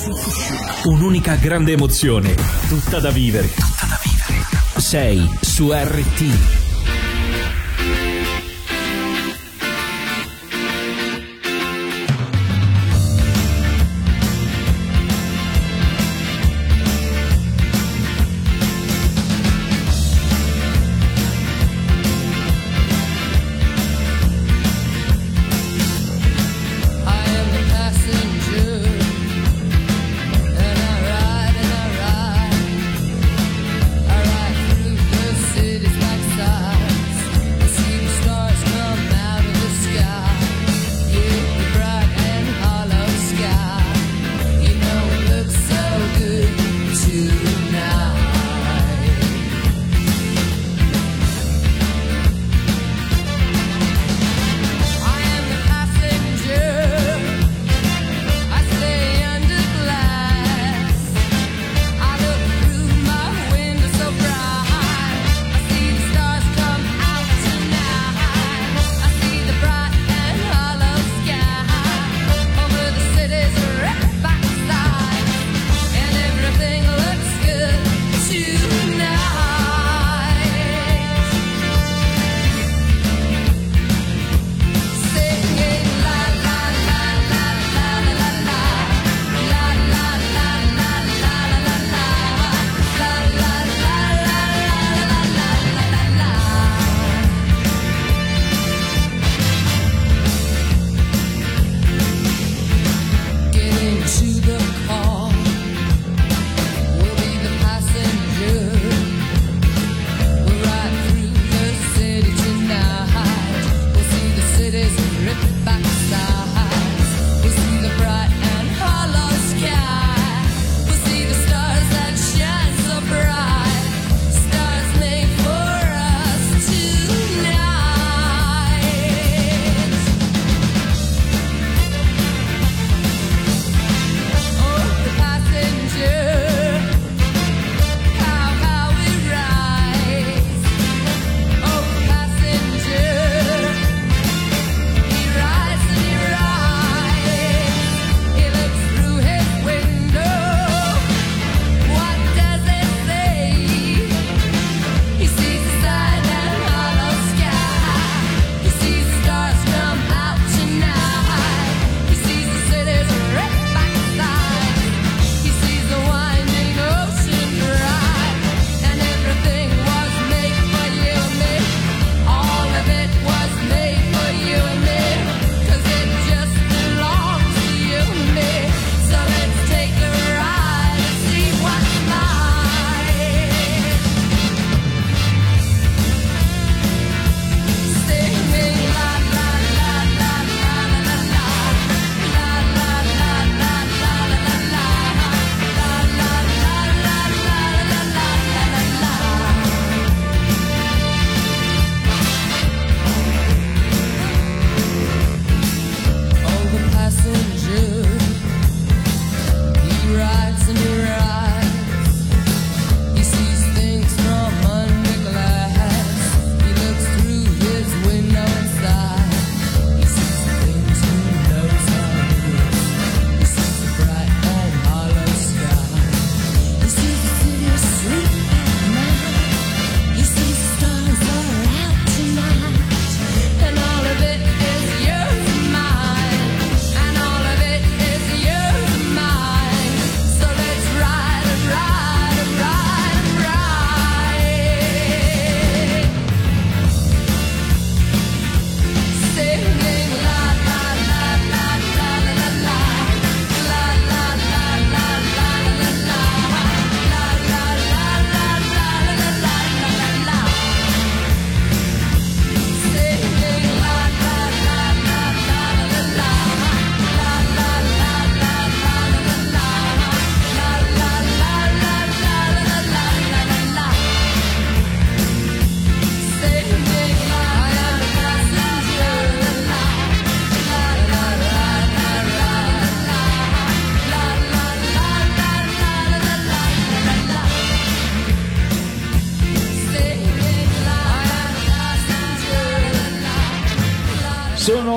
Un'unica grande emozione, tutta da vivere. Sei su RT. City's backside.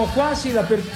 quasi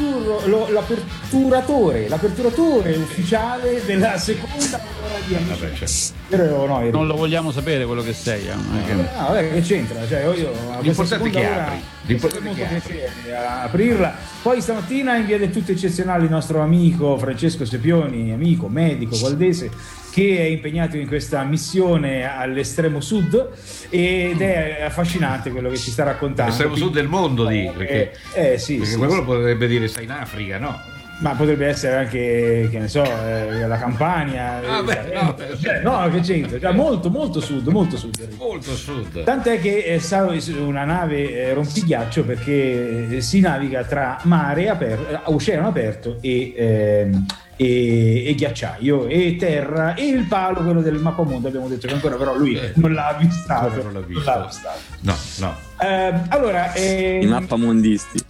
l'aperturatore ufficiale della seconda ora di Amici. No, non lo vogliamo sapere quello che sei. Che c'entra? Cioè, io l'importante è che apri. L'importante è piacere a aprirla. Poi stamattina in via del tutto eccezionale il nostro amico Francesco Sepioni, amico medico valdese, che è impegnato in questa missione all'estremo sud, ed è affascinante quello che ci sta raccontando. L'estremo sud del mondo, perché quello potrebbe dire stai in Africa, no? Ma potrebbe essere anche, che ne so, la Campania. Che c'entra? Cioè, molto sud. Molto sud. Tant'è che stavo su una nave rompighiaccio, perché si naviga tra mare aperto, oceano aperto e ghiacciaio e terra, e il palo, quello del mappamondo, abbiamo detto che ancora però lui non l'ha avvistato. Non l'ha visto. No. Allora, i mappamondisti.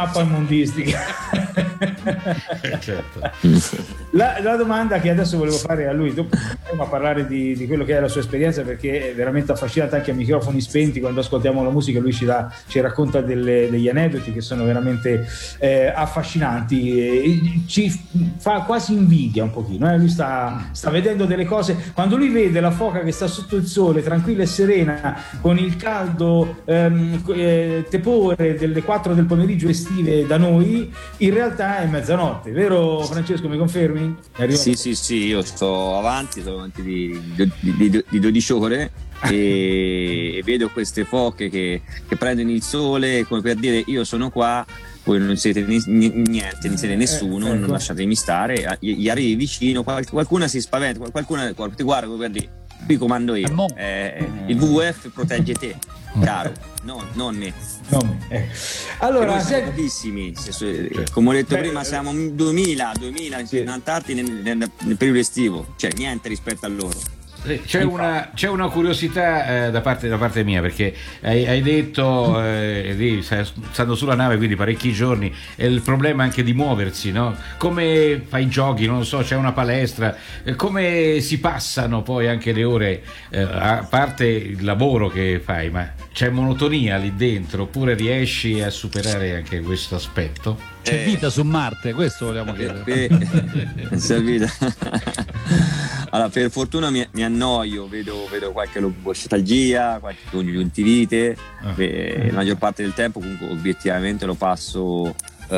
Certo. La domanda che adesso volevo fare a lui, dopo andremo a parlare di quello che è la sua esperienza, perché è veramente affascinante anche a microfoni spenti. Quando ascoltiamo la musica lui ci racconta degli aneddoti che sono veramente affascinanti, e ci fa quasi invidia un pochino, lui sta vedendo delle cose. Quando lui vede la foca che sta sotto il sole tranquilla e serena, con il caldo tepore delle 4 del pomeriggio estive da noi, in realtà è mezzanotte, vero Francesco, mi confermi? Sì, io sto avanti di 12 ore e vedo queste foche che prendono il sole, come per dire io sono qua, voi non siete niente, non siete nessuno, non lasciatemi stare. Gli arrivi vicino, qualcuno si spaventa, qualcuno ti guarda come per dire qui comando io, il WWF protegge te, caro, non me. Allora, siamo pochissimi, come ho detto prima, siamo 2000 in Antartide nel periodo estivo, cioè niente rispetto a loro. C'è una curiosità da parte mia, perché hai detto stando sulla nave quindi parecchi giorni, è il problema anche di muoversi, no? Come fai giochi, non lo so, c'è una palestra, come si passano poi anche le ore, a parte il lavoro che fai, ma c'è monotonia lì dentro, oppure riesci a superare anche questo aspetto? C'è vita su Marte, questo vogliamo chiedere. C'è vita. Allora, per fortuna mi annoio, vedo qualche lombocetalgia, qualche congiuntivite, la maggior parte del tempo comunque obiettivamente lo passo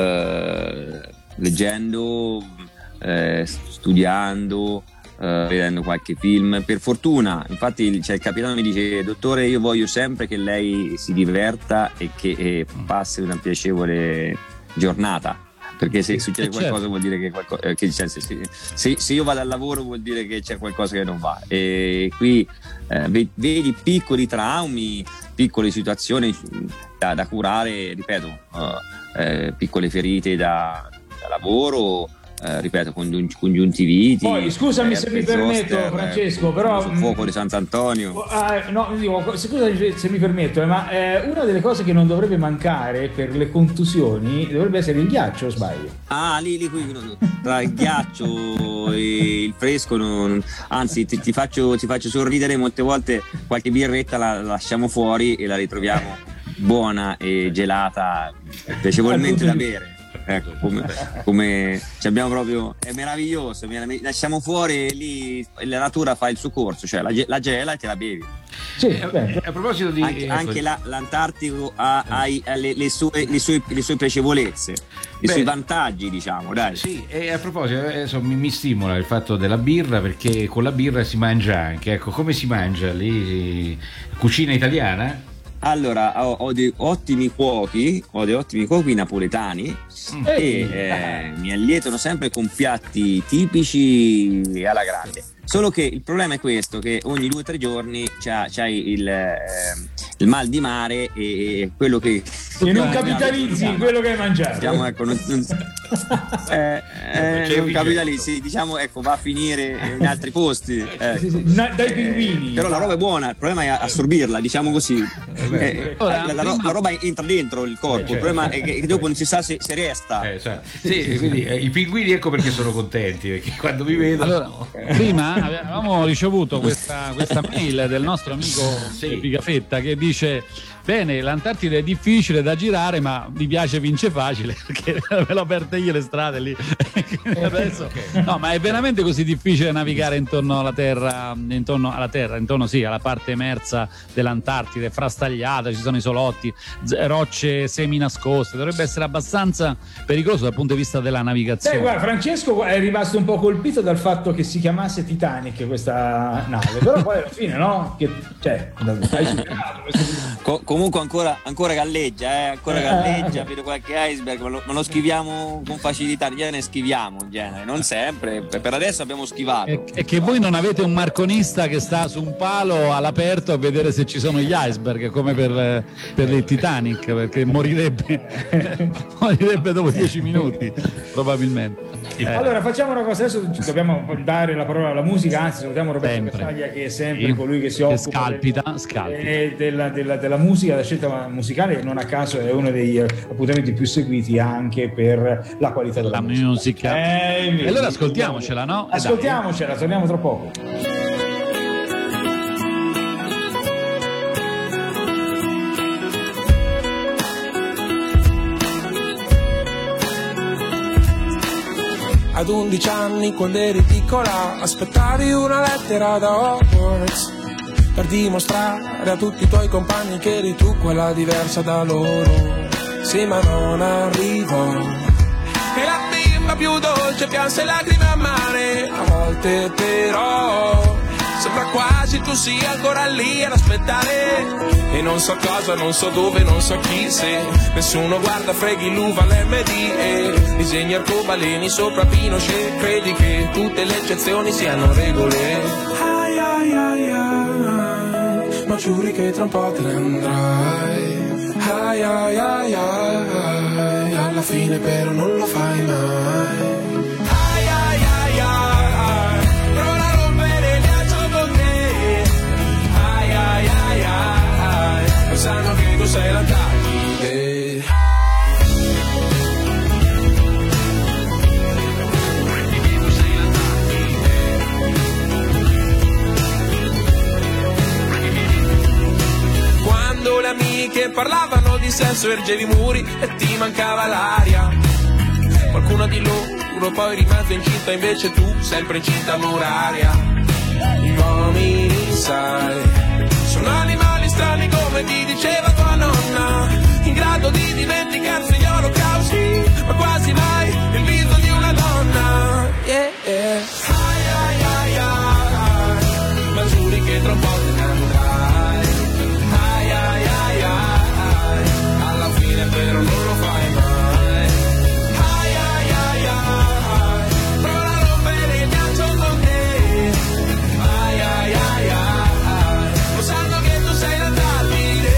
leggendo, studiando, vedendo qualche film. Per fortuna, infatti, il capitano mi dice: dottore, io voglio sempre che lei si diverta e che passi una piacevole giornata, perché se succede qualcosa vuol dire che se io vado al lavoro vuol dire che c'è qualcosa che non va, e qui vedi piccoli traumi, piccole situazioni da curare, ripeto, piccole ferite da lavoro, ripeto, congiuntiviti. Poi scusami se mi permetto, Francesco, però sul fuoco di Sant'Antonio. Scusa se mi permetto, ma una delle cose che non dovrebbe mancare per le contusioni dovrebbe essere il ghiaccio, o sbaglio? Lì tra il ghiaccio e il fresco, anzi ti faccio sorridere, molte volte qualche birretta la lasciamo fuori e la ritroviamo buona e gelata, piacevolmente da bere. Ecco, come abbiamo proprio, è meraviglioso, lasciamo fuori e lì la natura fa il suo corso, cioè la gela e te la bevi. A proposito di anche l'Antartico ha le sue piacevolezze, i suoi vantaggi, diciamo, dai. Sì, e a proposito, adesso mi stimola il fatto della birra, perché con la birra si mangia anche, ecco, come si mangia lì? Cucina italiana? Allora, ho dei ottimi cuochi napoletani e mi allietano sempre con piatti tipici alla grande. Solo che il problema è questo, che ogni 2 o 3 giorni c'hai il mal di mare e quello che... E non capitalizzi quello che hai mangiato. Diciamo, ecco, non capitalizzi, diciamo, ecco, va a finire in altri posti. Dai pinguini. Però la roba è buona, il problema è assorbirla, diciamo così. La roba entra dentro il corpo, il problema è che dopo non si sa se resta. Sì, quindi i pinguini, ecco perché sono contenti, perché quando mi vedono... Allora, prima avevamo ricevuto questa mail del nostro amico Pigafetta, che dice: Bene, l'Antartide è difficile da girare, ma mi piace vince facile perché me l'ho aperte io le strade lì. Adesso, no, ma è veramente così difficile navigare intorno alla Terra, sì, alla parte emersa dell'Antartide, frastagliata, ci sono isolotti, rocce seminascoste. Dovrebbe essere abbastanza pericoloso dal punto di vista della navigazione. Guarda, Francesco è rimasto un po' colpito dal fatto che si chiamasse Titanic questa nave, però poi alla fine, no? Hai superato comunque ancora galleggia, galleggia, vedo qualche iceberg, ma lo schiviamo con facilità, ne schiviamo in genere, non sempre, per adesso abbiamo schivato. E che voi non avete un marconista che sta su un palo all'aperto a vedere se ci sono gli iceberg, come per il Titanic, perché morirebbe dopo 10 minuti probabilmente. Allora facciamo una cosa, adesso dobbiamo dare la parola alla musica, anzi salutiamo Roberto Casaglia, che è sempre colui che si occupa della musica, della scelta musicale, non a caso è uno degli appuntamenti più seguiti anche per la qualità della musica. E allora ascoltiamocela, no? Ascoltiamocela, torniamo tra poco. Ad 11 anni, quando eri piccola, aspettavi una lettera da Hogwarts per dimostrare a tutti i tuoi compagni che eri tu quella diversa da loro. Sì, ma non arrivò. E la bimba più dolce pianse lacrime a mare. A volte però sembra quasi tu sia ancora lì ad aspettare. E non so cosa, non so dove, non so chi, se nessuno guarda, freghi l'uva all'MD e disegni arcobaleni sopra Pinochet. Credi che tutte le eccezioni siano regole? Ai ai ai ai, ma giuri che tra un po' te ne andrai. Ai ai ai ai, alla fine però non lo fai mai. Sanno che tu sei l'Antartide. Quando le amiche parlavano di sesso ergevi muri e ti mancava l'aria. Qualcuna di loro poi rimase incinta, invece tu sempre incinta muraria. Gli uomini, sai, sono animali strani come ti diceva tua nonna, in grado di dimenticarsi gli olocausti, ma quasi mai il viso di una donna. Yeah, yeah. Ai ai ai ai, ma giuri che tra un po' te ne andrai. Ai ai ai ai, alla fine però non lo fai mai. Ai ai ai ai, prova a rompere il ghiaccio con te. Ai ai ai ai, lo sanno che tu sei l'Antartide.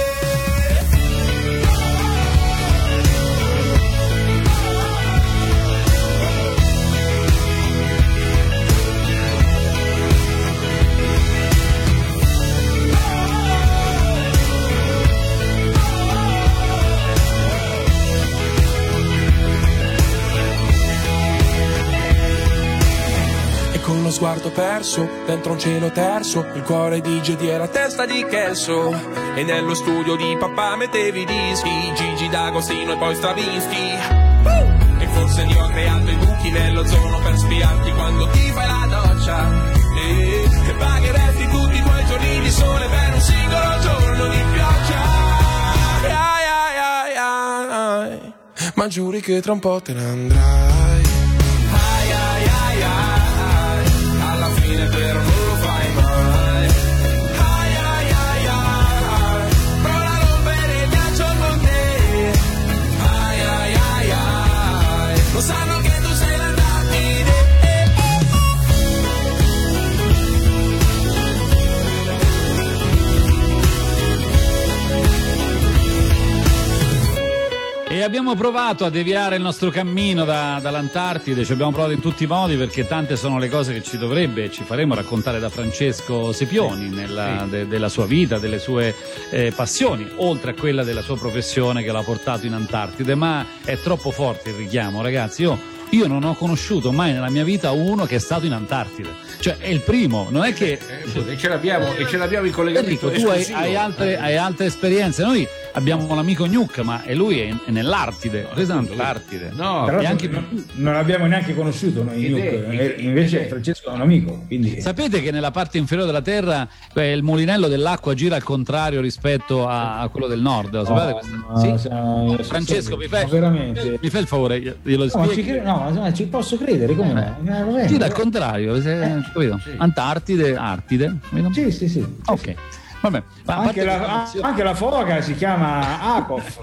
Con lo sguardo perso, dentro un cielo terso, il cuore di Gedi e la testa di Kelso. E nello studio di papà mettevi dischi, Gigi D'Agostino e poi Stravinsky. E forse Dio ha creato i buchi nell'ozono per spiarti quando ti fai la doccia. E pagheresti tutti i tuoi giorni di sole per un singolo giorno di pioggia. Ai ai ai ai, ma giuri che tra un po' te ne andrai. Ai ai ai ai, alla fine però non lo fai mai. Ai ai ai ai, prova a rompere il ghiaccio con te. Ai ai ai ai, lo sanno che tu sei l'Antartide. E abbiamo provato a deviare il nostro cammino dall'Antartide, ci abbiamo provato in tutti i modi, perché tante sono le cose che ci dovrebbe e ci faremo raccontare da Francesco Sepioni della sua vita, delle sue passioni, oltre a quella della sua professione che l'ha portato in Antartide. Ma è troppo forte il richiamo, ragazzi. Io io non ho conosciuto mai nella mia vita uno che è stato in Antartide, cioè è il primo, non è che e ce l'abbiamo in collegamento. Enrico, tu hai altre esperienze, noi abbiamo l'amico Nuke, ma lui è nell'Artide, questa è l'Antartide. No, tra l'altro non l'abbiamo neanche conosciuto noi Nuke, invece Francesco è un amico, quindi... Sapete che nella parte inferiore della Terra il mulinello dell'acqua gira al contrario rispetto a quello del nord, lo sapete questa? Sì? Francesco, mi fai il favore, glielo spieghi? Ci posso credere, come no? Gira al contrario, capito? Sì. Artide, Sì. ok. Vabbè, anche la foca si chiama Apof.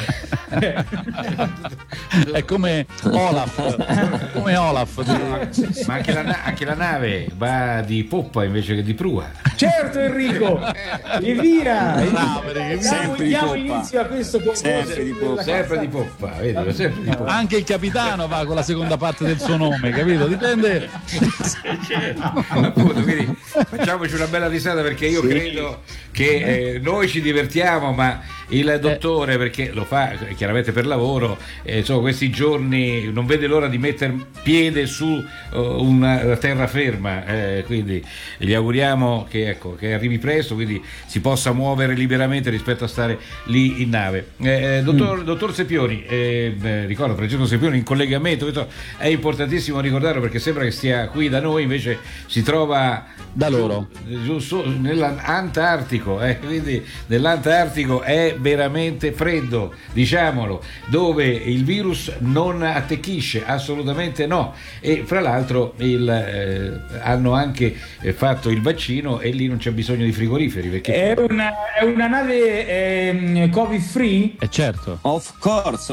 È come Olaf. Ma anche la nave va di poppa invece che di prua. Certo Enrico, e via. Sempre inizio a questo sempre di poppa. Sempre di poppa, vedi? Sempre di poppa. Anche il capitano va con la seconda parte del suo nome, capito? Dipende. Appunto, quindi facciamoci una bella risata, perché io credo che noi ci divertiamo, ma il dottore, perché lo fa chiaramente per lavoro, insomma, questi giorni non vede l'ora di mettere piede su una terraferma, quindi gli auguriamo che arrivi presto, quindi si possa muovere liberamente rispetto a stare lì in nave. Dottor Sepioni, ricordo Francesco Sepioni in collegamento, questo è importantissimo ricordarlo, perché sembra che stia qui da noi, invece si trova da loro nell'Antartico, quindi nell'Antartico è veramente freddo, diciamolo, dove il virus non attecchisce, assolutamente no, e fra l'altro hanno anche fatto il vaccino e lì non c'è bisogno di frigoriferi, perché è una nave covid free? Certo. Of course.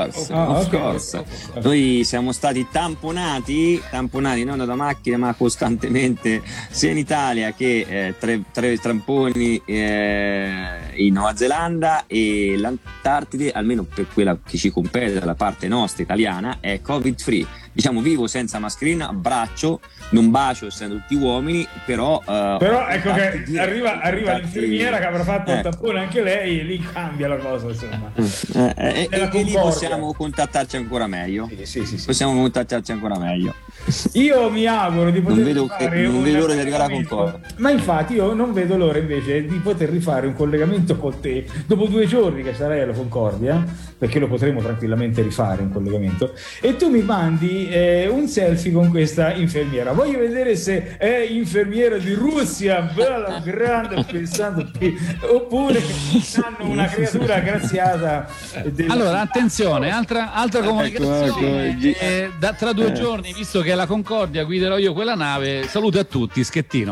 Noi siamo stati tamponati non da macchine, ma costantemente, sia in Italia che tre tamponi in Nuova Zelanda, e l'Antartide, almeno per quella che ci compete dalla parte nostra italiana, è covid free. Diciamo, vivo senza mascherina, abbraccio, non bacio essendo tutti uomini, però ecco che arriva l'infermiera che avrà fatto un tampone anche lei, e lì cambia la cosa, insomma. E lì possiamo contattarci ancora meglio. Sì. Possiamo contattarci ancora meglio. Io mi auguro di poter non vedo l'ora di arrivare a Concordia. Ma infatti io non vedo l'ora invece di poter rifare un collegamento con te dopo 2 giorni che sarai alla Concordia, perché lo potremo tranquillamente rifare un collegamento, e tu mi mandi un selfie con questa infermiera. Voglio vedere se è infermiera di Russia, bella, grande, pensando che, oppure hanno una creatura graziata Allora attenzione, altra comunicazione, tra 2 giorni, visto che è la Concordia, guiderò io quella nave. Saluto a tutti, Schettino.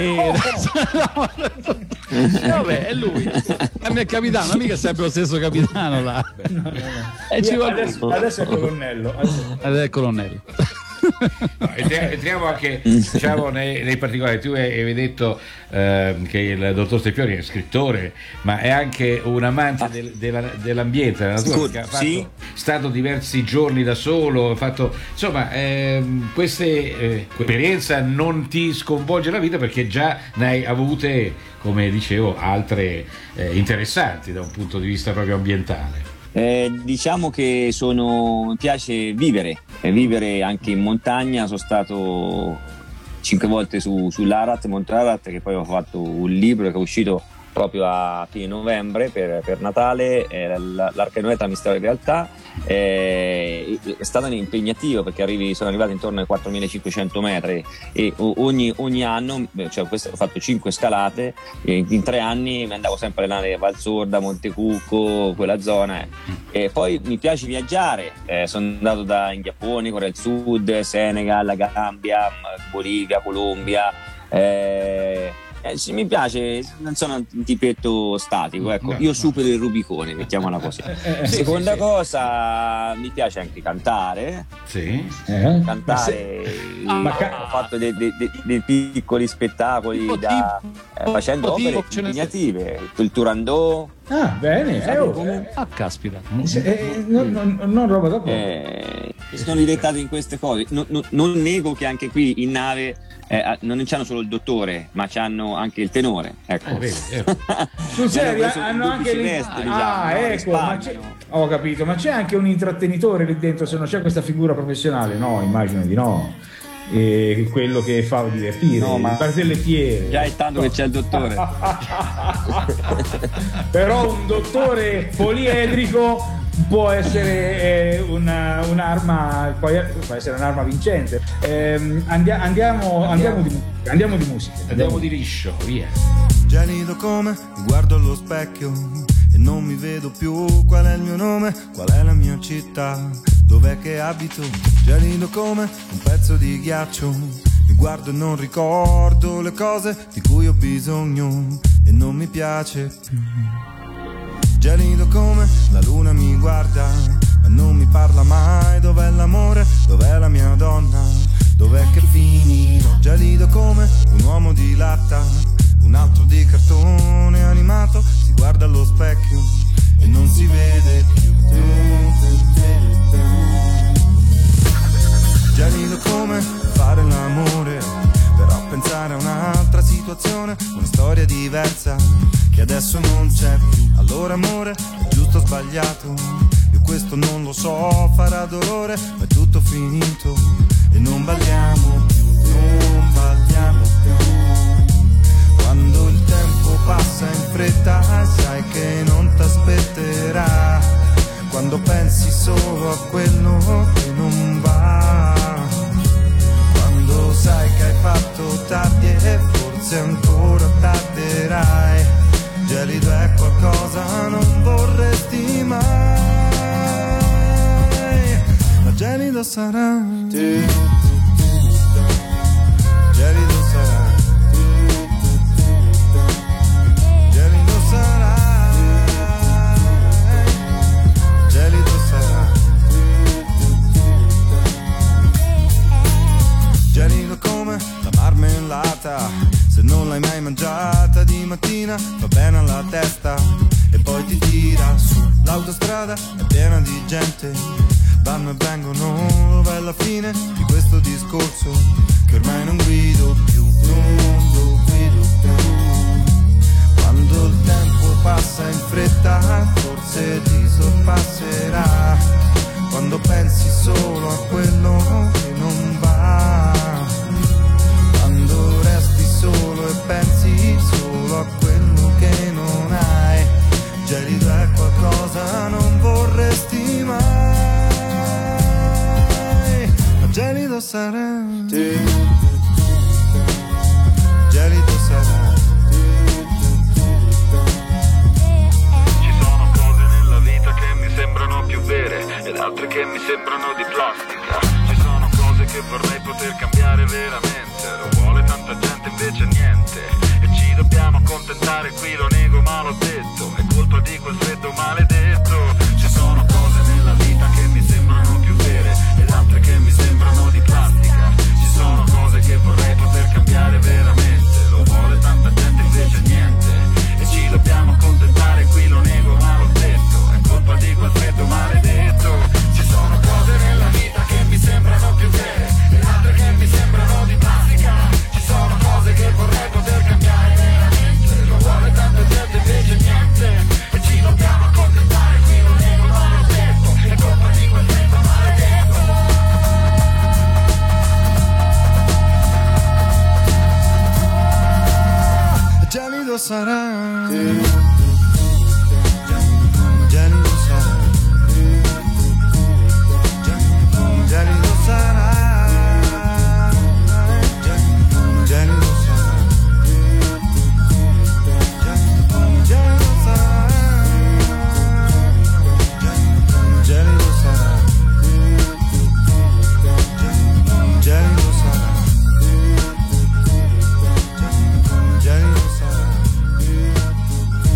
Vabbè, è lui, è il capitano, mica è sempre lo stesso capitano là. Adesso è colonnello. Adesso è colonnello. No, entriamo anche, diciamo, nei particolari. Tu avevi detto che il dottor Sepioni è scrittore, ma è anche un amante dell'ambiente, della natura, perché ha stato diversi giorni da solo, insomma, questa esperienza non ti sconvolge la vita, perché già ne hai avute, come dicevo, altre interessanti da un punto di vista proprio ambientale. Diciamo che mi piace vivere anche in montagna. Sono stato 5 volte sull'Arat, Monte Ararat, che poi ho fatto un libro che è uscito proprio a fine novembre per Natale, l'Arcanoeta Mistero di Realtà. È stato impegnativo, perché sono arrivato intorno ai 4.500 metri, e ogni anno, cioè ho fatto 5 scalate in 3 anni, mi andavo sempre alle nave Valsorda, Montecucco, quella zona, e poi mi piace viaggiare. Sono andato in Giappone, Corea del Sud, Senegal, Gambia, Bolivia, Colombia. Sì, mi piace, non sono un tipetto statico, ecco. Io supero il Rubicone, mettiamola così. Seconda cosa, mi piace anche cantare. Cantare. Ho fatto dei piccoli spettoli facendo opere impegnative, il Turandot. Bene, caspita. Non roba da poco. Sono dilettato in queste cose. Non nego che anche qui in nave non c'hanno solo il dottore, ma c'hanno anche il tenore. Ecco. Sul serio, hanno anche ecco, ho capito, ma c'è anche un intrattenitore lì dentro, se non c'è questa figura professionale? No, immagino di no. Quello che fa divertire, no, ma il barzellettiere. Già è tanto che c'è il dottore. Però un dottore poliedrico può essere un'arma, può essere un'arma vincente. Andiamo di musica. Andiamo di liscio, via. Gelido come mi guardo allo specchio e non mi vedo più. Qual è il mio nome? Qual è la mia città? Dov'è che abito? Gelido come un pezzo di ghiaccio. Mi guardo e non ricordo le cose di cui ho bisogno e non mi piace più. Gelido come la luna mi guarda ma non mi parla mai. Dov'è l'amore? Dov'è la mia donna? Dov'è che finirò? Gelido come un uomo di latta, un altro di cartone animato. Si guarda allo specchio e non si vede più. Gelido come fare l'amore, però pensare a un'altra situazione, una storia diversa che adesso non c'è più. Allora amore, è giusto o sbagliato? Io questo non lo so, farà dolore, ma è tutto finito e non balliamo più, non balliamo più. Quando il tempo passa in fretta sai che non t'aspetterà, quando pensi solo a quello che non va, quando sai che hai fatto tardi e forse ancora tarderai. Gelido è qualcosa non vorresti mai, ma gelido sarà. Gelido sarà. Gelido sarà. Gelido sarà. Gelido come la marmellata, se non l'hai mai mangiata di mattina va bene alla testa e poi ti tira su. L'autostrada è piena di gente, vanno e vengono, dov'è la fine di questo discorso che ormai non guido più, non lo guido più. Quando il tempo passa in fretta forse ti sorpasserà, quando pensi solo a quello che non va, quando resti solo e pensi solo a quello che non hai. Gelido è qualcosa non vorresti mai, ma gelido sarà. Gelido sarà. Ci sono cose nella vita che mi sembrano più vere ed altre che mi sembrano di plastica. Ci sono cose che vorrei poter cambiare veramente, lo vuole tanta gente invece niente, e ci dobbiamo accontentare, qui lo nego ma l'ho detto, è colpa di quel freddo maledetto. Ci sono cose nella vita che mi sembrano più vere ed altre che mi sembrano di plastica. Ci sono cose che vorrei poter cambiare veramente, lo vuole tanta gente invece niente, e ci dobbiamo accontentare, qui lo nego ma l'ho detto, è colpa di quel freddo maledetto. Ci sono cose nella vita che mi sembrano più vere ed altre che mi sembrano di plastica. Ci sono cose che vorrei poter cambiare veramente, lo vuole tanta gente invece niente, e ci dobbiamo accontentare, qui lo nego ma l'ho detto, è colpa di quel freddo maledetto. Gelido sarà. Gelido sarà. Gelido sarà. Gelido sarà. Gelido sarà. Gelido sarà. Gelido sarà. Gelido sarà.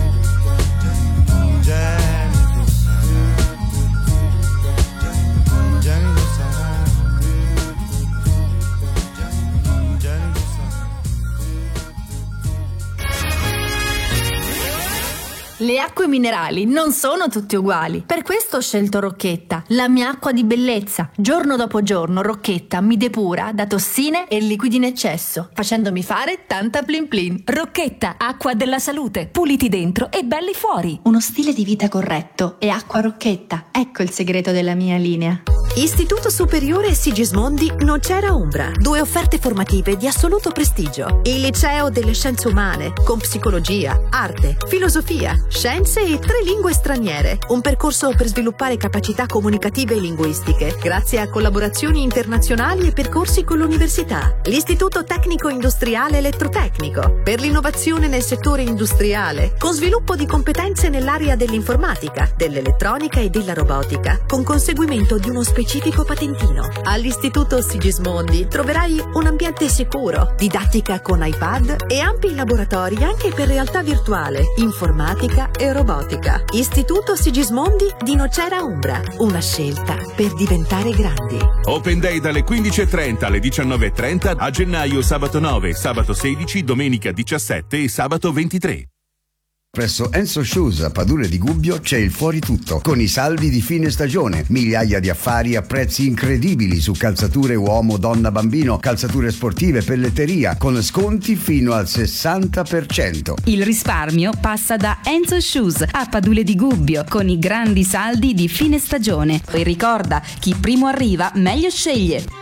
Le acque minerali non sono tutte uguali. Per questo ho scelto Rocchetta, la mia acqua di bellezza. Giorno dopo giorno Rocchetta mi depura da tossine e liquidi in eccesso, facendomi fare tanta plin plin. Rocchetta, acqua della salute. Puliti dentro e belli fuori. Uno stile di vita corretto e acqua Rocchetta. Ecco il segreto della mia linea. Istituto Superiore Sigismondi Nocera Umbra. 2 offerte formative di assoluto prestigio. Il Liceo delle Scienze Umane, con psicologia, arte, filosofia, scienze e 3 lingue straniere. Un percorso per sviluppare capacità comunicative e linguistiche, grazie a collaborazioni internazionali e percorsi con l'università. L'Istituto Tecnico Industriale Elettrotecnico, per l'innovazione nel settore industriale, con sviluppo di competenze nell'area dell'informatica, dell'elettronica e della robotica, con conseguimento di uno specifico patentino. All'Istituto Sigismondi troverai un ambiente sicuro, didattica con iPad e ampi laboratori anche per realtà virtuale, informatica e robotica. Istituto Sigismondi di Nocera Umbra, una scelta per diventare grandi. Open Day dalle 15:30 alle 19:30 a gennaio, sabato 9, sabato 16, domenica 17 e sabato 23. Presso Enzo Shoes a Padule di Gubbio c'è il fuori tutto, con i saldi di fine stagione, migliaia di affari a prezzi incredibili su calzature uomo, donna, bambino, calzature sportive, pelletteria, con sconti fino al 60%. Il risparmio passa da Enzo Shoes a Padule di Gubbio, con i grandi saldi di fine stagione. E ricorda, chi primo arriva meglio sceglie.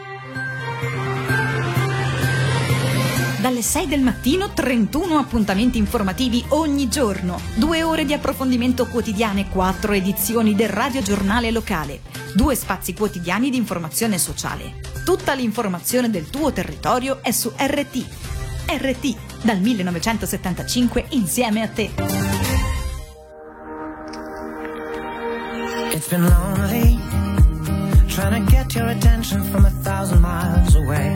Dalle 6 del mattino 31 appuntamenti informativi ogni giorno, 2 ore di approfondimento quotidiane, 4 edizioni del radiogiornale locale, 2 spazi quotidiani di informazione sociale. Tutta l'informazione del tuo territorio è su RT. RT, dal 1975 insieme a te. It's been lonely trying to get your attention from 1,000 miles away.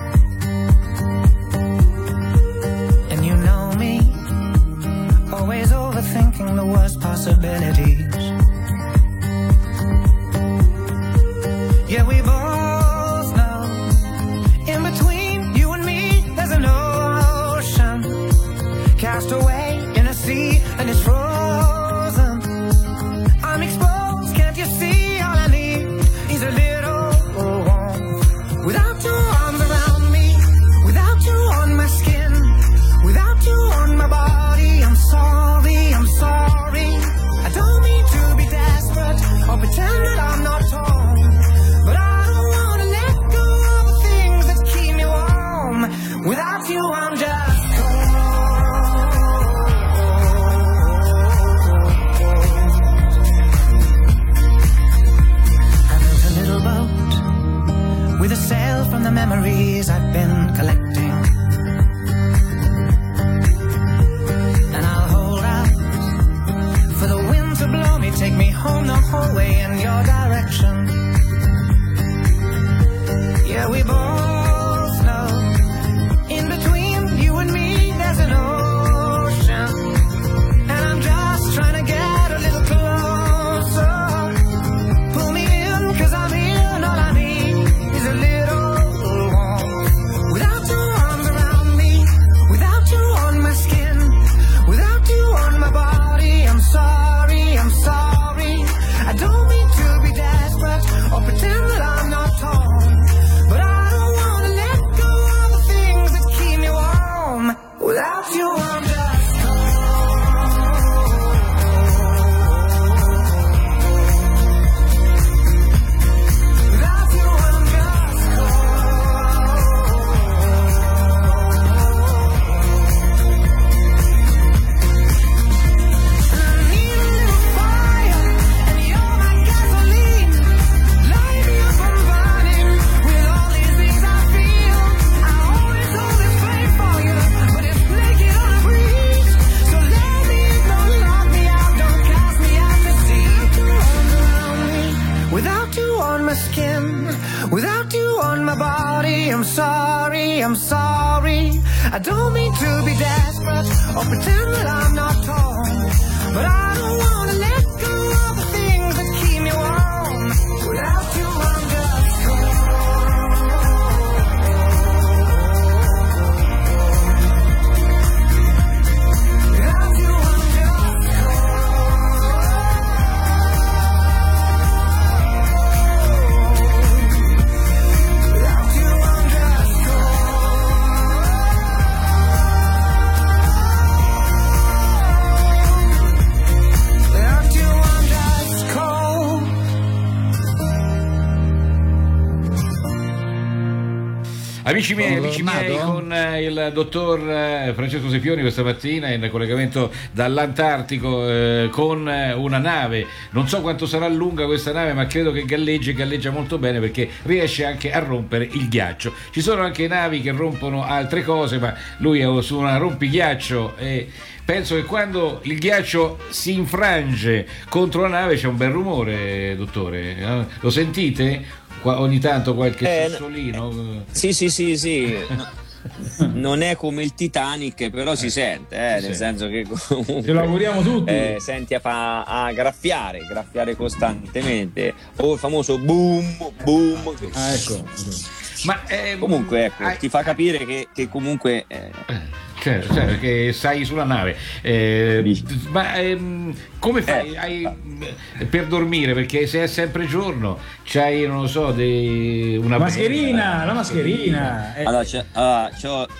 You know me, always overthinking the worst possibilities. Yeah, we both know, in between you and me, there's an ocean, cast away in a sea, and it's frozen. I'm exposed, can't you see? All I need is a little warmth. Without your arms around me, without you on my skin, without you on my body, I'm sorry, I'm sorry. I don't mean to be desperate or pretend that I'm not torn, but I don't wanna let go of the things that keep me warm. Without you I'm just cold. I built a little boat with a sail from the memories I've been collecting. Blow me, take me home the whole way in your direction. Yeah, we both know, in between you and me there's an ocean, and I'm just trying to get a little closer. Pull me in, 'cause I'm in, all I need is a little warmth. Without your arms around me, without you on my skin, without you on my body, I'm sorry, I'm sorry. I don't mean to be desperate or pretend that I'm not torn, but I don't wanna let go of the things that keep me warm. Without you I'm just without you I'm just skin, without you on my body, I'm sorry, I'm sorry. I don't mean to be desperate or pretend that I'm not torn, but I don't wanna let go of the things that keep me warm. Without you I'm just cold. Without you I'm just cold. Amici miei, con il dottor Francesco Sepioni questa mattina in collegamento dall'Antartico con una nave. Non so quanto sarà lunga questa nave, ma credo che galleggia molto bene, perché riesce anche a rompere il ghiaccio. Ci sono anche navi che rompono altre cose, ma lui è su una rompighiaccio e penso che quando il ghiaccio si infrange contro la nave c'è un bel rumore, dottore. Lo sentite? Ogni tanto qualche sassolino? Sì. Non è come il Titanic, però si sente, nel senso che comunque ce lo auguriamo tutti. Senti a graffiare costantemente, o il famoso boom. Ecco. Ma comunque ti fa capire che comunque certo, che sei sulla nave, ma come fai per dormire? Perché se è sempre giorno c'hai, non lo so, una mascherina, la mascherina. Allora,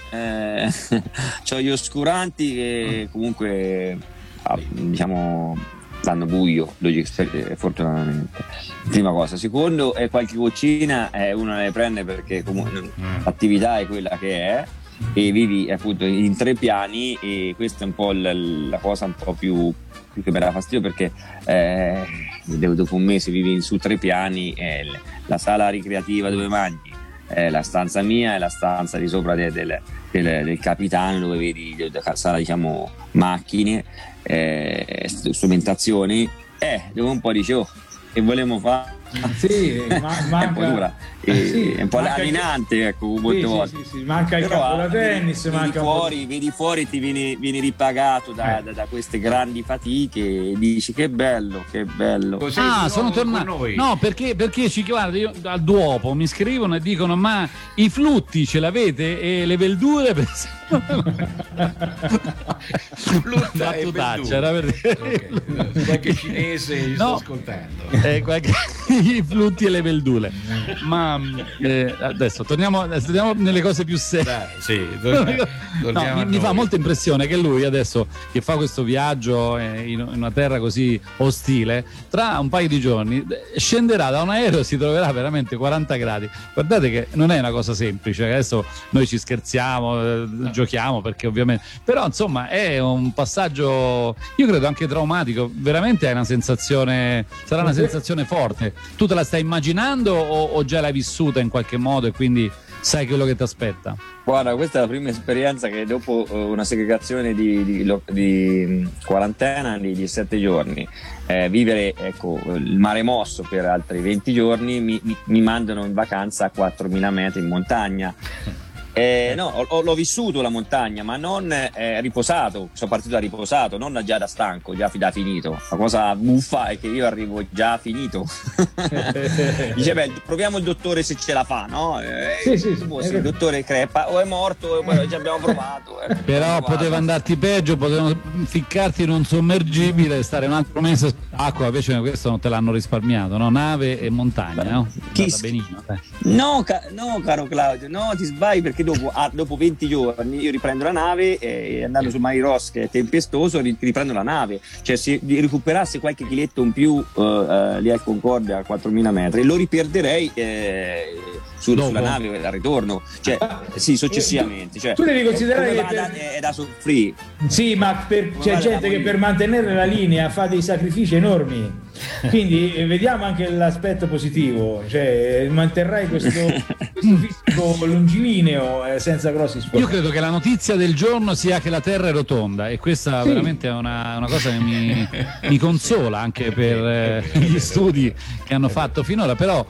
c'ho gli oscuranti che comunque diciamo danno buio, fortunatamente. Prima cosa. Secondo, qualche goccina uno ne prende, perché comunque l'attività è quella che è, e vivi appunto in 3 piani, e questa è un po' la cosa un po' più che mi dà fastidio, perché dopo un mese vivi su 3 piani, la sala ricreativa dove mangi, la stanza mia e la stanza di sopra del capitano, dove vedi la sala, diciamo, macchine, strumentazioni, dopo un po' dicevo che volevamo fare. Sì, manca, è un po' dura, è un po' laminante, ecco, molte volte. Sì, manca il campo da tennis, vedi fuori, ti vieni ripagato da queste grandi fatiche, e dici che bello. Sono tornato. No, perché ci guarda, io al Duopo mi scrivono e dicono: ma i flutti ce l'avete e le verdure? Frutta e verdure. Qualche cinese ci sto ascoltando. I flutti e le verdure. Ma adesso torniamo nelle cose più serie. Mi fa molta impressione che lui adesso, che fa questo viaggio in una terra così ostile, tra un paio di giorni scenderà da un aereo e si troverà veramente 40 gradi. Guardate che non è una cosa semplice. Adesso noi ci scherziamo, giochiamo, perché ovviamente, però insomma è un passaggio, io credo anche traumatico. Veramente è una sensazione, sarà una sensazione forte. Tu te la stai immaginando o già l'hai vissuta in qualche modo e quindi sai quello che ti aspetta? Guarda, questa è la prima esperienza che dopo una segregazione di quarantena di 7 giorni, vivere il mare mosso per altri 20 giorni, mi mandano in vacanza a 4.000 metri in montagna. L'ho vissuto la montagna, ma non riposato. Sono partito da riposato, non già da stanco, già da finito. La cosa buffa è che io arrivo già finito. Dice, proviamo il dottore se ce la fa, no? Sì, il dottore crepa o è morto, ci abbiamo provato. Però poteva andarti peggio, potevano ficcarti in un sommergibile, stare un altro mese sott'acqua. Invece questo non te l'hanno risparmiato, no? Nave e montagna, no? Benino, no, caro Claudio, no, ti sbagli, perché dopo 20 giorni io riprendo la nave, e andando su Mare Ross, che è tempestoso, riprendo la nave. Cioè, se recuperasse qualche chiletto in più lì al Concordia a 4.000 metri, lo riperderei sulla nave al ritorno, cioè successivamente. Cioè, tu devi considerare che è da soffrire. Sì, ma c'è gente che per mantenere la linea fa dei sacrifici enormi. Quindi vediamo anche l'aspetto positivo, cioè manterrai questo fisico longilineo senza grossi sforzi. Io credo che la notizia del giorno sia che la Terra è rotonda, e questa veramente è una cosa che mi consola, anche per gli studi che hanno fatto finora. Però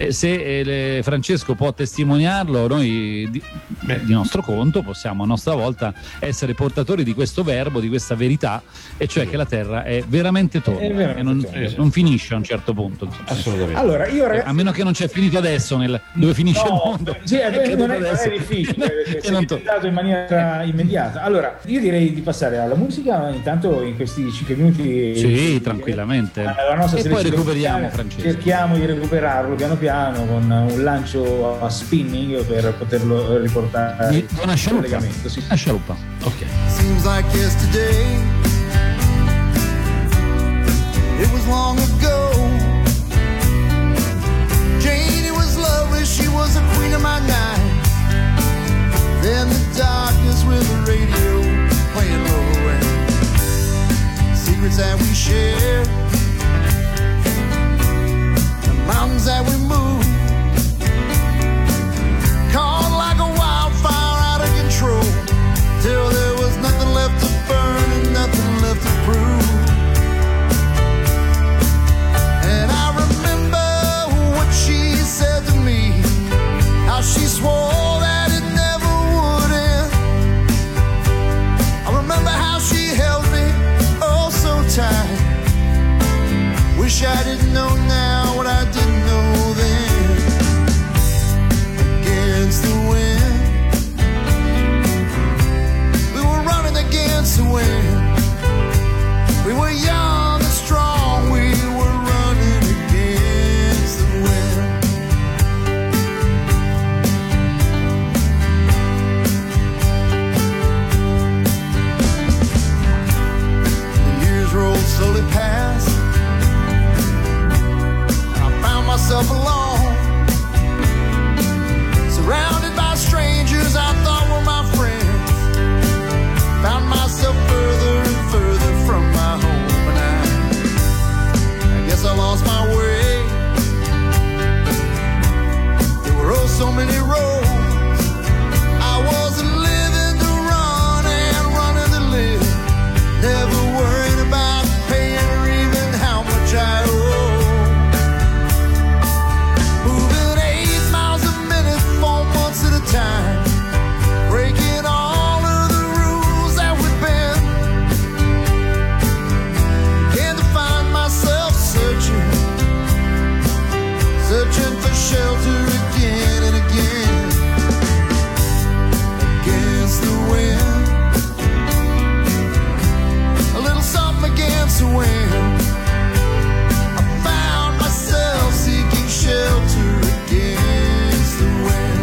se Francesco può testimoniarlo, noi di nostro conto possiamo a nostra volta essere portatori di questo verbo, di questa verità, e cioè che la Terra è veramente tonda e non finisce a un certo punto. Assolutamente. Allora, a meno che non c'è finito adesso dove finisce il mondo. Sì, non è difficile, perché si è dato in maniera immediata. Allora, io direi di passare alla musica intanto in questi 5 minuti. Sì, tranquillamente. E poi recuperiamo Francesco. Cerchiamo di recuperarlo piano piano con un lancio a spinning per poterlo riportare una collegamento. Una scialuppa. Ok. Seems like yesterday, it was long ago. Janie was lovely, she was the queen of my night. radio playing low end. Secrets that we share, the mountains that we move, caught like a wildfire out of control, till there was nothing left to burn and nothing left to prove. And I remember what she said to me, how she swore that it never would end. I remember how she held me oh so tight. Wish I didn't know now what I didn't know then. Against the wind, we were running against the wind. We were young and strong, we were running against the wind. The years rolled slowly past, myself alone, surrounded by strangers I thought were my friends. Found myself further and further from my home, and I guess I lost my way. There were oh so many roads. I wasn't living to run and running to live, never worrying about paying or even how much I owe. Time, breaking all of the rules that we've been. Began to find myself searching for shelter again and again. Against the wind, a little something against the wind. I found myself seeking shelter against the wind.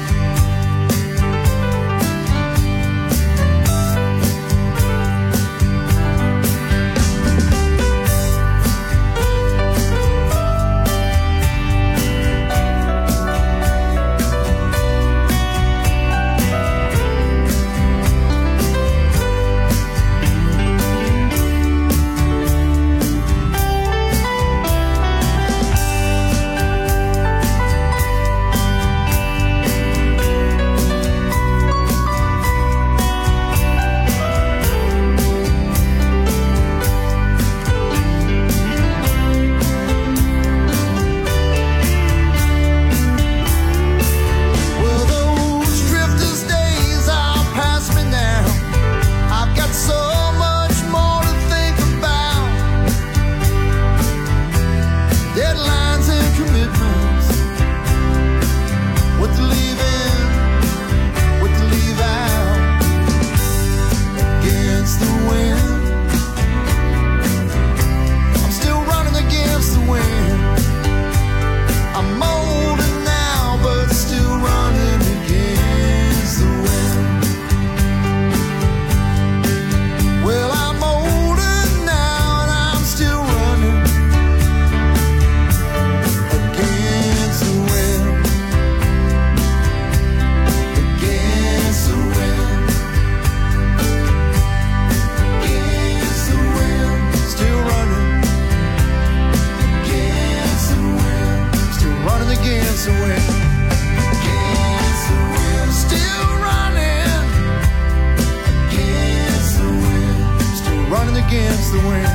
Against the wind,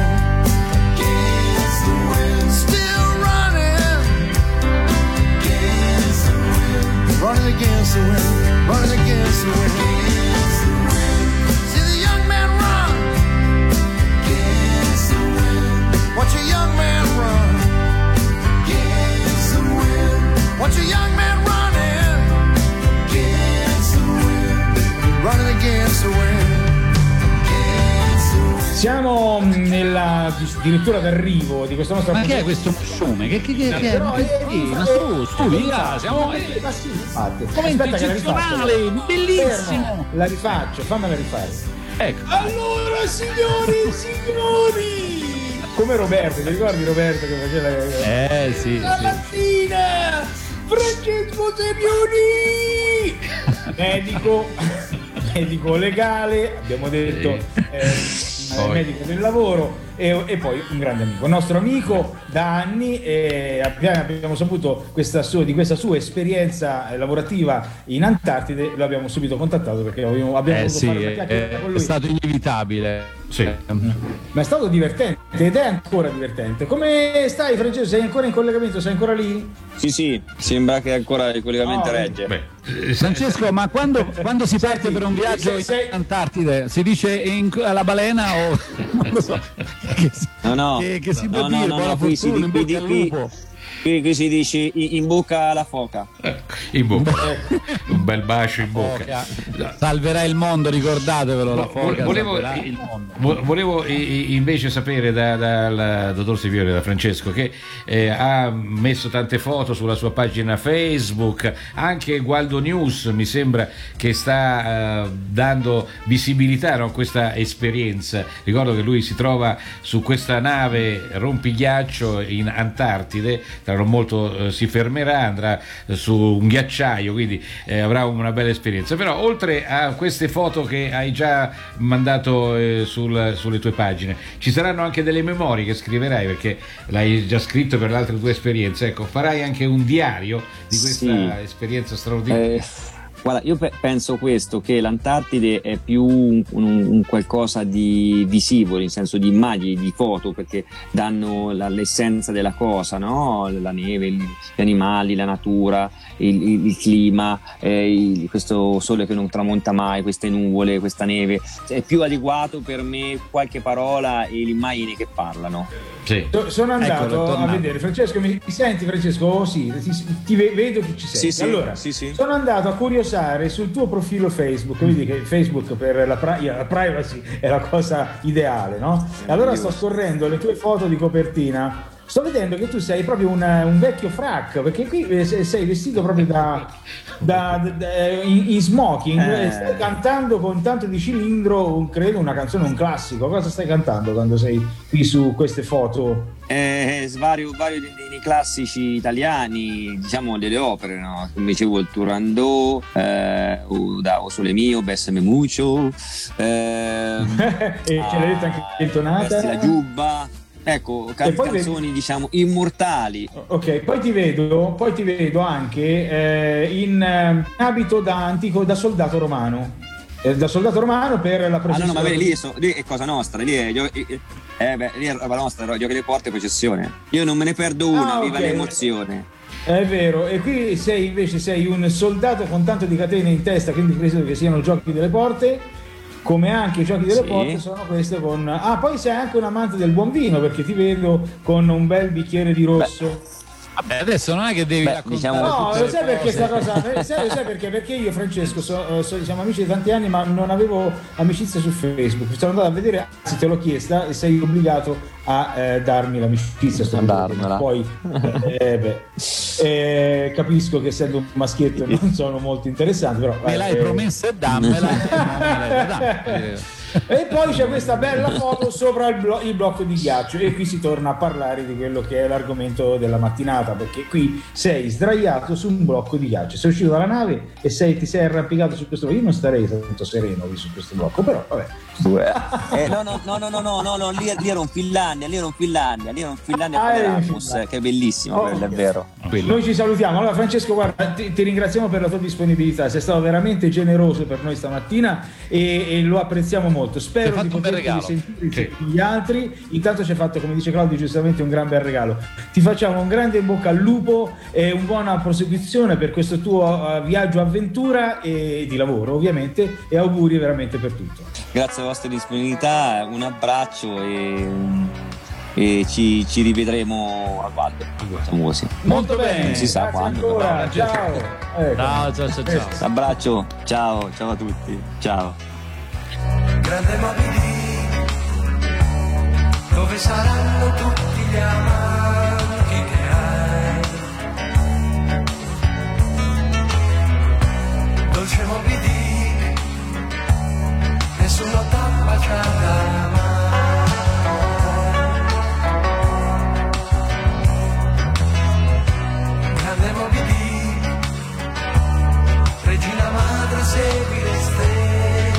against the wind, still running against the wind, running against the wind, running against the wind, against the wind. See the young man run against the wind. Watch a young man run against the wind. Watch a young man running against the wind, running against the wind. Siamo addirittura d'arrivo di questo nostro. Ma che è questo musciume? Che è? Ma su, via, siamo momento eccezionale, bellissimo. Fermo, la rifaccio, fammela rifare. Ecco. Allora, signori, come Roberto, ti ricordi Roberto che faceva sì. La mattina Francesco Serioni medico medico legale, abbiamo detto medico del lavoro e poi un grande amico, nostro amico da anni, abbiamo saputo di questa sua esperienza lavorativa in Antartide, lo abbiamo subito contattato perché abbiamo voluto fare una chiacchierata con lui. È stato inevitabile. Sì. Ma è stato divertente ed è ancora divertente. Come stai, Francesco? Sei ancora in collegamento? Sei ancora lì? Sì, sembra che ancora il collegamento regge. Francesco, ma quando si parte per un viaggio in Antartide si dice alla balena o non lo so? Che si può dire? Buona fortuna, in bocca al lupo. Qui si dice in bocca alla foca. In bocca. Un bel bacio in bocca. Salverà il mondo, ricordatevelo, la foca. Volevo invece sapere dal dottor Siviore, da Francesco, che ha messo tante foto sulla sua pagina Facebook, anche Gualdo News mi sembra che sta dando visibilità a questa esperienza. Ricordo che lui si trova su questa nave rompighiaccio in Antartide, tra non molto si fermerà, andrà su un ghiacciaio, quindi avrà una bella esperienza. Però oltre a queste foto che hai già mandato sulle tue pagine, ci saranno anche delle memorie che scriverai, perché l'hai già scritto per le altre tue esperienze. Ecco, farai anche un diario di questa esperienza straordinaria. Guarda, io penso questo, che l'Antartide è più un qualcosa di visivo, nel senso di immagini, di foto, perché danno l'essenza della cosa, no? La neve, gli animali, la natura, il clima, questo sole che non tramonta mai, queste nuvole, questa neve. È più adeguato per me qualche parola e le immagini che parlano. Sì. Sono andato a vedere, Francesco, mi senti, Francesco? Oh, sì, ti vedo che ci sei. Sì, allora, sono andato a curiosare sul tuo profilo Facebook, vedi che Facebook per la privacy è la cosa ideale, no? E allora sto scorrendo le tue foto di copertina, sto vedendo che tu sei proprio un vecchio frac, perché qui sei vestito proprio in smoking, stai cantando con tanto di cilindro, credo una canzone, un classico. Cosa stai cantando quando sei qui su queste foto? Vario dei classici italiani, diciamo delle opere, no? Come dicevo, il Turandot, O Sole Mio, Bessame Mucho, e ce l'hai detto anche intonata, la Giubba. Ecco, canzoni diciamo immortali. Ok, poi ti vedo anche in abito da soldato romano. Da soldato romano per la processione. Ma lì è cosa nostra, lì è roba nostra, giochi le porte, processione. Io non me ne perdo una, viva l'emozione. È vero, e qui sei un soldato con tanto di catene in testa, quindi credo che siano giochi delle porte. Come anche i giochi delle porte sono queste con... poi sei anche un amante del buon vino, perché ti vedo con un bel bicchiere di rosso. Vabbè, adesso non è che devi raccontare. No, lo sai perché sta cosa? Sai perché? Perché io e Francesco siamo amici da tanti anni, ma non avevo amicizia su Facebook. Sono andato a vedere, anzi te l'ho chiesta e sei obbligato a darmi l'amicizia. Poi capisco che essendo un maschietto non sono molto interessante, però me l'hai promessa e dammela. E poi c'è questa bella foto sopra il blocco di ghiaccio, e qui si torna a parlare di quello che è l'argomento della mattinata, perché qui sei sdraiato su un blocco di ghiaccio, sei uscito dalla nave e ti sei arrampicato su questo blocco. Io non starei tanto sereno qui su questo blocco, però vabbè. No, lì ero in Finlandia, Erasmus, che è bellissimo, quello è vero. Noi ci salutiamo. Allora Francesco, guarda, ti ringraziamo per la tua disponibilità, sei stato veramente generoso per noi stamattina e lo apprezziamo molto. Spero di poterti sentire gli altri. Intanto ci hai fatto, come dice Claudio giustamente, un gran bel regalo. Ti facciamo un grande in bocca al lupo e una buona prosecuzione per questo tuo viaggio avventura e di lavoro, ovviamente, e auguri veramente per tutto. Grazie alla vostra disponibilità, un abbraccio e ci rivedremo a Gualdo, diciamo così. Molto bene, non si sa quando. Ciao. Ciao. Abbraccio, ciao a tutti, ciao. Grande Moby Dick, dove saranno tutti gli amanti che hai? Dolce Moby Dick, nessuno t'ha baciata mai. Grande Moby Dick, regina madre, segui le stelle.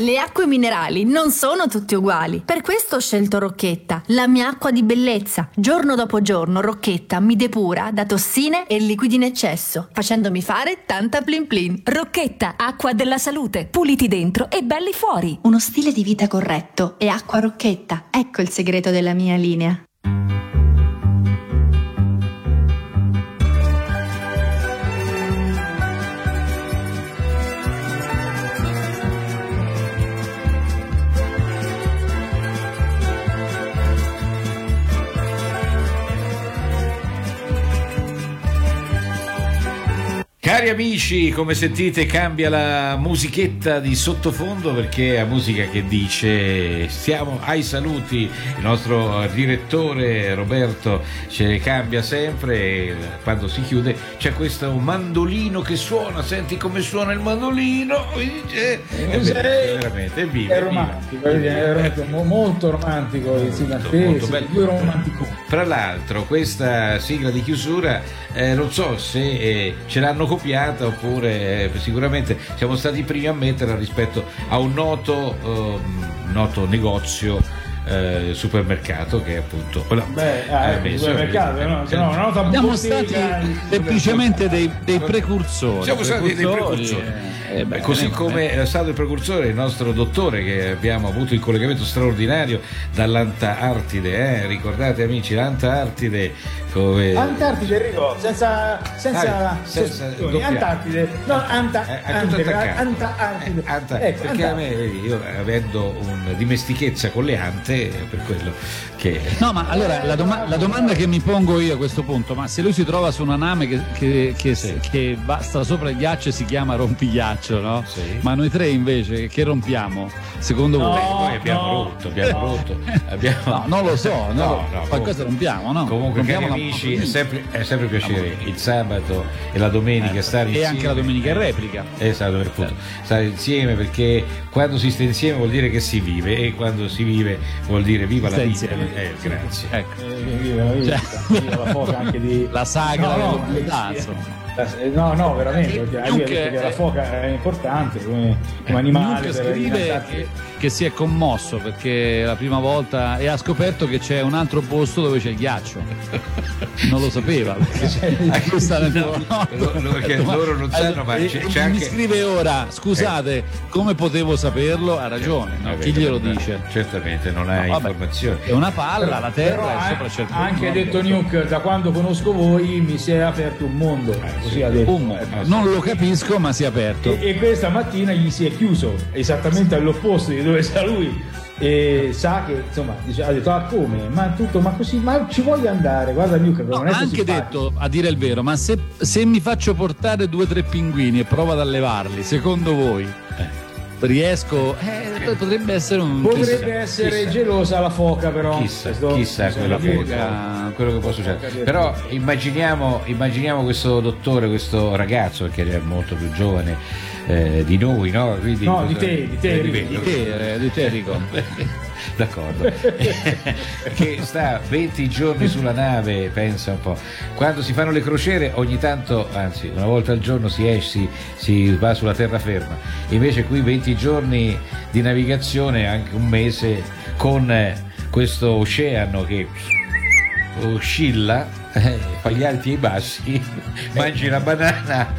Le acque minerali non sono tutte uguali. Per questo ho scelto Rocchetta, la mia acqua di bellezza. Giorno dopo giorno Rocchetta mi depura da tossine e liquidi in eccesso, facendomi fare tanta plin plin. Rocchetta, acqua della salute, puliti dentro e belli fuori. Uno stile di vita corretto e acqua Rocchetta. Ecco il segreto della mia linea. Cari amici, come sentite cambia la musichetta di sottofondo perché è musica che dice stiamo ai saluti, il nostro direttore Roberto ce cambia sempre e quando si chiude c'è questo mandolino che suona, senti come suona il mandolino, veramente vivo, è romantico, è veramente molto romantico, molto bello, romantico. Fra l'altro questa sigla di chiusura non so se ce l'hanno copiata oppure sicuramente siamo stati i primi a metterla rispetto a un noto negozio supermercato che è appunto supermercato, siamo stati semplicemente dei precursori. Siamo stati dei precursori. Così come è stato il precursore il nostro dottore che abbiamo avuto in collegamento straordinario dall'Antartide, ricordate amici l'Antartide come Antartide Enrico senza Antartide perché a me io avendo un dimestichezza con le ante per quello che no, ma allora la domanda che mi pongo io a questo punto, ma se lui si trova su una nave che sta sopra il ghiaccio e si chiama rompigliaccio, no? Sì. Ma noi tre invece che rompiamo secondo voi? Noi abbiamo rotto no, non lo so, qualcosa rompiamo, no? Comunque cari amici è sempre piacere il sabato e la domenica stare insieme e anche la domenica in replica, esatto, stare insieme perché quando si sta insieme vuol dire che si vive e quando si vive vuol dire viva la vita. Grazie. Ecco. Viva la foca anche di la sagra no, veramente perché la foca è importante come animale. Scrive che si è commosso perché la prima volta e ha scoperto che c'è un altro posto dove c'è il ghiaccio. Non lo sapeva perché loro non sanno, ma c'è anche... Mi scrive ora, scusate, come potevo saperlo? Ha ragione, no? Chi glielo dice? Certamente non ha informazioni. È una palla, la terra è sopra certo. Anche detto Nuke, da quando conosco voi mi si è aperto un mondo, così ha detto. Non lo capisco, ma si è aperto. E questa mattina gli si è chiuso esattamente all'opposto di dove sta lui. E sa che insomma ha detto come? Ma così, ma ci voglio andare? Guarda Nuke, ha anche detto, a dire il vero, ma se mi faccio portare 2 o 3 pinguini e provo ad allevarli, secondo voi riesco? Potrebbe essere gelosa la foca, però chissà quella foca, quello che può succedere. Però immaginiamo questo dottore, questo ragazzo che è molto più giovane di noi, no? Quindi, di te Enrico. D'accordo. Che sta 20 giorni sulla nave, pensa un po'. Quando si fanno le crociere ogni tanto, anzi una volta al giorno si esce, si va sulla terraferma, invece qui 20 giorni di navigazione, anche un mese con questo oceano che oscilla, fa gli alti e i bassi, mangi la banana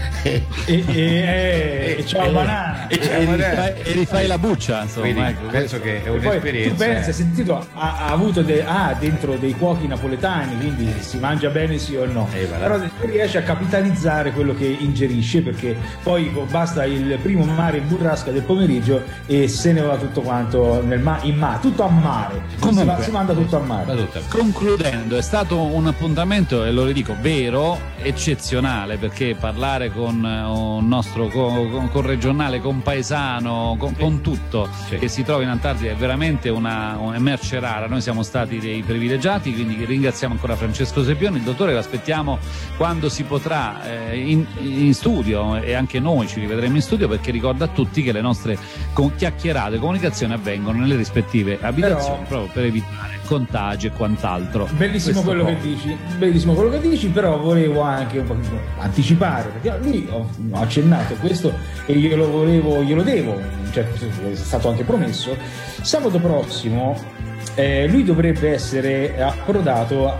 e ciao banana e rifai la buccia, insomma. Quindi, penso che è un'esperienza. Tu pensi, sentito, ha avuto dentro dei cuochi napoletani, quindi si mangia bene sì o no, però riesce a capitalizzare quello che ingerisce, perché poi basta il primo mare in burrasca del pomeriggio e se ne va tutto quanto tutto a mare. Comunque, si manda tutto a mare. Concludendo, è stato un appuntamento, e lo ridico, vero, eccezionale, perché parlare con un nostro corregionale, compaesano, con tutto, che si trova in Antartide è veramente una merce rara. Noi siamo stati dei privilegiati, quindi ringraziamo ancora Francesco Sepioni, il dottore, lo aspettiamo quando si potrà in studio, e anche noi ci rivedremo in studio, perché ricorda a tutti che le nostre chiacchierate, comunicazioni avvengono nelle rispettive abitazioni, proprio per evitare contagi e quant'altro. Bellissimo quello che dici, verissimo quello che dici, però volevo anche un po' anticipare, perché lui ho accennato a questo e glielo devo, cioè, è stato anche promesso. Sabato prossimo lui dovrebbe essere approdato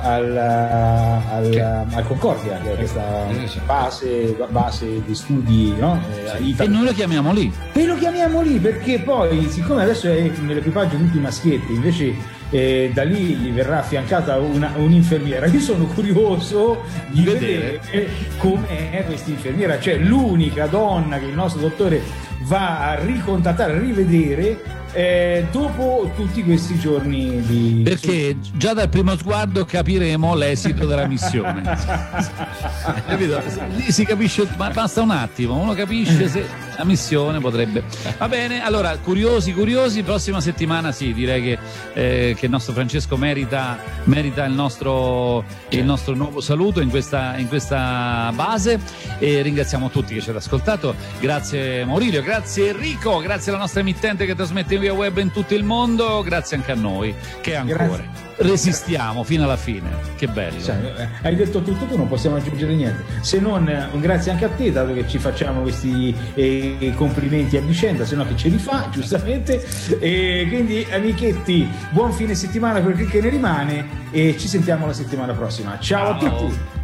al Concordia, che è questa base di studi, no? E noi lo chiamiamo lì. E lo chiamiamo lì perché poi, siccome adesso è nell'equipaggio tutti maschietti, invece da lì gli verrà affiancata un'infermiera. Io sono curioso di vedere com'è questa infermiera, cioè l'unica donna che il nostro dottore va a ricontattare, a rivedere dopo tutti questi giorni di... Perché già dal primo sguardo capiremo l'esito della missione. Capito? Lì si capisce, ma basta un attimo, uno capisce se la missione potrebbe... Va bene, allora, curiosi, prossima settimana sì, direi che il nostro Francesco merita il nostro nuovo saluto in questa base, e ringraziamo tutti che ci avete ascoltato. Grazie Maurizio, grazie Enrico, grazie alla nostra emittente che trasmette via web in tutto il mondo, grazie anche a noi che ancora resistiamo fino alla fine. Che bello. Hai detto tutto tu, non possiamo aggiungere niente, se non un grazie anche a te, dato che ci facciamo questi complimenti a vicenda, se no che ce li fa giustamente. E quindi amichetti, buon fine settimana per quel che ne rimane e ci sentiamo la settimana prossima. Ciao a tutti.